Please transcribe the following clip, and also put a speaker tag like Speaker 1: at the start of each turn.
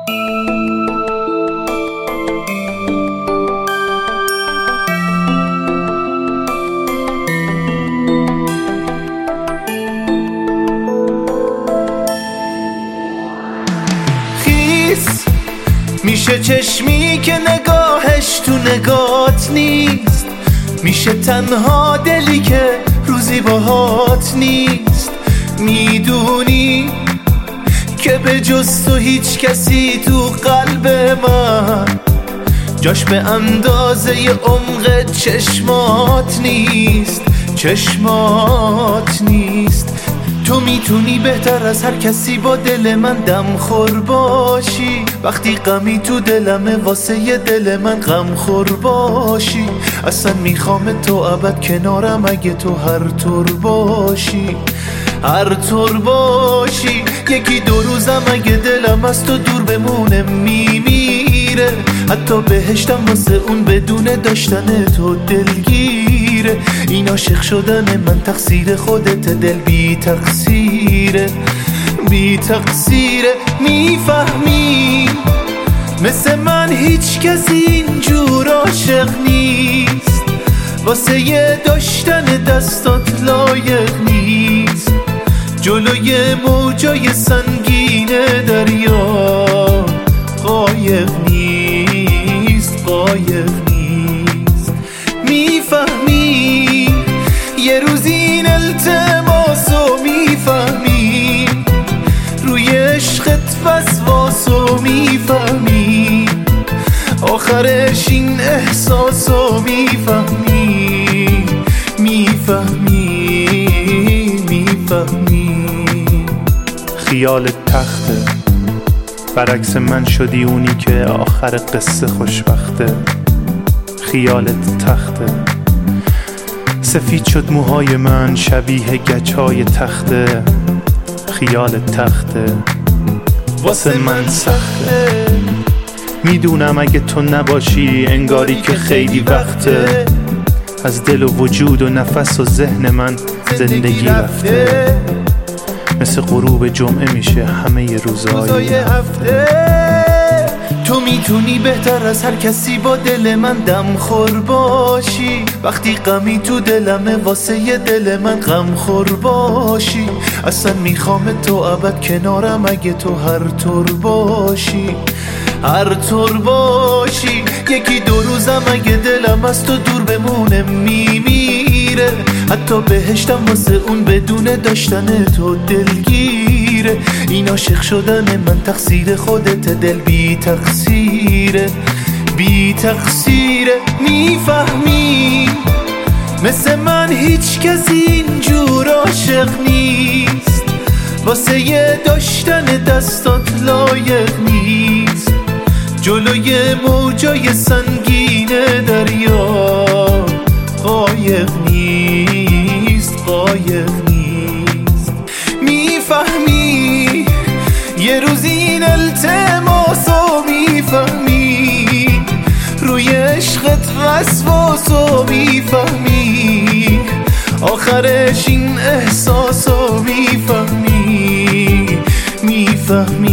Speaker 1: میشه چشمی که نگاهش تو نگات نیست، میشه تنها دلی که روزی باهات نیست. میدونی که به جز تو هیچ کسی تو قلب من جاش به اندازه عمق چشمات نیست، چشمات نیست. تو میتونی بهتر از هر کسی با دل من دمخور باشی، وقتی غمی تو دلمه واسه یه دل من غمخور باشی. اصلا میخوام تو ابد کنارم اگه تو هر طور باشی، هر طور باشی. یکی دو روزم اگه دلم از تو دور بمونه میمیره، حتی بهشتم واسه اون بدون داشتن تو دلگیره. این عاشق شدن من تقصیر خودت، دل بی تقصیره، بی تقصیره. میفهمی مثل من هیچ کسی اینجور عاشق نیست، واسه یه داشتن دستات لایق نیست. جلوی موجای سنگین دریا قایق نیست، قایق نیست. میفهمی یه روز این التماسو میفهمی، روی عشقت وسواسو میفهمی، آخرش این احساسو میفهمی، میفهمی، میفهمی.
Speaker 2: خیالت تخته، برعکس من شدی اونی که آخر قصه خوشبخته. خیالت تخته، سفید شد موهای من شبیه گچای تخته. خیالت تخته، واسه من سخته. میدونم اگه تو نباشی انگاری که خیلی وقته، از دل و وجود و نفس و ذهن من زندگی رفته. مثل غروب جمعه میشه همه روزهای هفته.
Speaker 1: تو میتونی بهتر از هر کسی با دل من دمخور باشی، وقتی غمی تو دلمه واسه یه دل من غمخور باشی. اصلا میخوام تو ابد کنارم اگه تو هر طور باشی، هر طور باشی. یکی دو روزم اگه دلم از تو دور بمونه میمیره، حتی بهشتم واسه اون بدون داشتن تو دلگیره. این عاشق شدن من تقصیر خودت، دل بی تقصیره، بی تقصیره. میفهمی مثل من هیچ کسی اینجور عاشق نیست، واسه یه داشتن دستات لایق نیست. جلوی موجای سنگین دریا قایق نیست، قایق نیست. میفهمی یه روز این التماسو میفهمی، روی عشقت وسواسو میفهمی، آخرش این احساسو میفهمی، میفهمی.